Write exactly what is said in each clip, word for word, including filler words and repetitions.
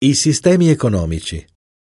I sistemi economici.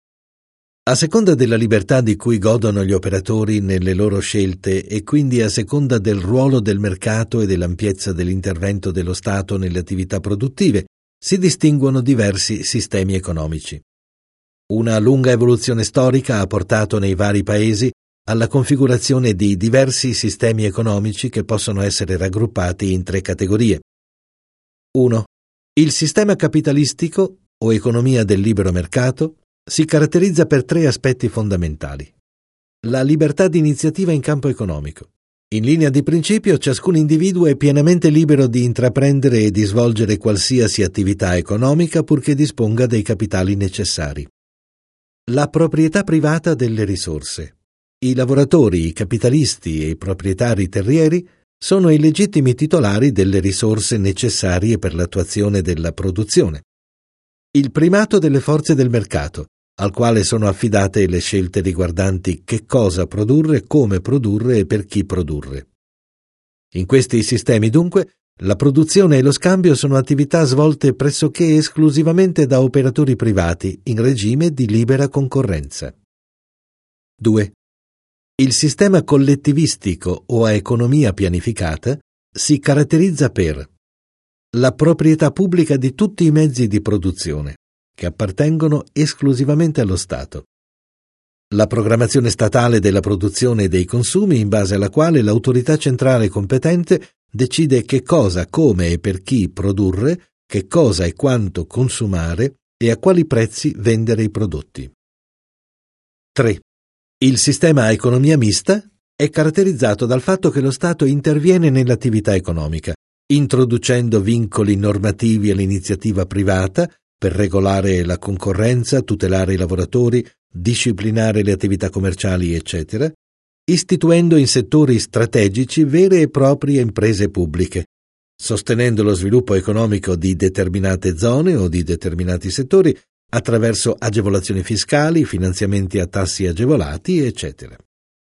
A seconda della libertà di cui godono gli operatori nelle loro scelte e quindi a seconda del ruolo del mercato e dell'ampiezza dell'intervento dello Stato nelle attività produttive, si distinguono diversi sistemi economici. Una lunga evoluzione storica ha portato nei vari paesi alla configurazione di diversi sistemi economici che possono essere raggruppati in tre categorie. uno. Il sistema capitalistico o economia del libero mercato si caratterizza per tre aspetti fondamentali. La libertà di iniziativa in campo economico. In linea di principio, ciascun individuo è pienamente libero di intraprendere e di svolgere qualsiasi attività economica purché disponga dei capitali necessari. La proprietà privata delle risorse. I lavoratori, i capitalisti e i proprietari terrieri sono i legittimi titolari delle risorse necessarie per l'attuazione della produzione. Il primato delle forze del mercato, al quale sono affidate le scelte riguardanti che cosa produrre, come produrre e per chi produrre. In questi sistemi, dunque, la produzione e lo scambio sono attività svolte pressoché esclusivamente da operatori privati in regime di libera concorrenza. due. Il sistema collettivistico o a economia pianificata si caratterizza per la proprietà pubblica di tutti i mezzi di produzione, che appartengono esclusivamente allo Stato. La programmazione statale della produzione e dei consumi, in base alla quale l'autorità centrale competente decide che cosa, come e per chi produrre, che cosa e quanto consumare e a quali prezzi vendere i prodotti. tre. Il sistema a economia mista è caratterizzato dal fatto che lo Stato interviene nell'attività economica, introducendo vincoli normativi all'iniziativa privata per regolare la concorrenza, tutelare i lavoratori, disciplinare le attività commerciali, eccetera, istituendo in settori strategici vere e proprie imprese pubbliche, sostenendo lo sviluppo economico di determinate zone o di determinati settori attraverso agevolazioni fiscali, finanziamenti a tassi agevolati, eccetera.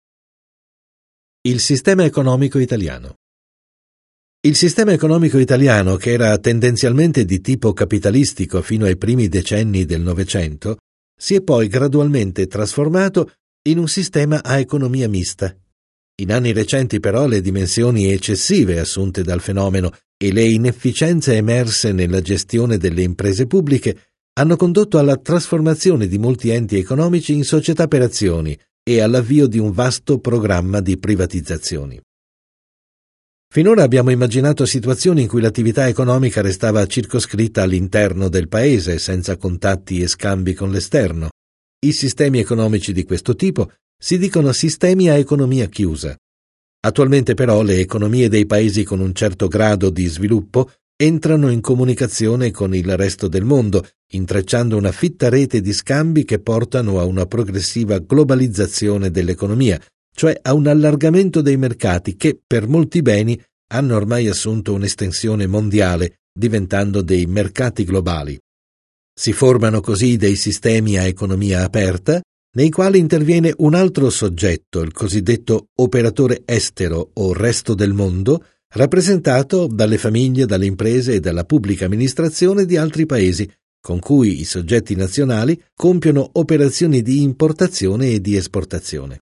Il sistema economico italiano. Il sistema economico italiano, che era tendenzialmente di tipo capitalistico fino ai primi decenni del Novecento, si è poi gradualmente trasformato in un sistema a economia mista. In anni recenti però le dimensioni eccessive assunte dal fenomeno e le inefficienze emerse nella gestione delle imprese pubbliche hanno condotto alla trasformazione di molti enti economici in società per azioni e all'avvio di un vasto programma di privatizzazioni. Finora abbiamo immaginato situazioni in cui l'attività economica restava circoscritta all'interno del paese, senza contatti e scambi con l'esterno. I sistemi economici di questo tipo si dicono sistemi a economia chiusa. Attualmente però le economie dei paesi con un certo grado di sviluppo entrano in comunicazione con il resto del mondo, intrecciando una fitta rete di scambi che portano a una progressiva globalizzazione dell'economia, cioè a un allargamento dei mercati che, per molti beni, hanno ormai assunto un'estensione mondiale, diventando dei mercati globali. Si formano così dei sistemi a economia aperta, nei quali interviene un altro soggetto, il cosiddetto operatore estero o resto del mondo, rappresentato dalle famiglie, dalle imprese e dalla pubblica amministrazione di altri paesi, con cui i soggetti nazionali compiono operazioni di importazione e di esportazione.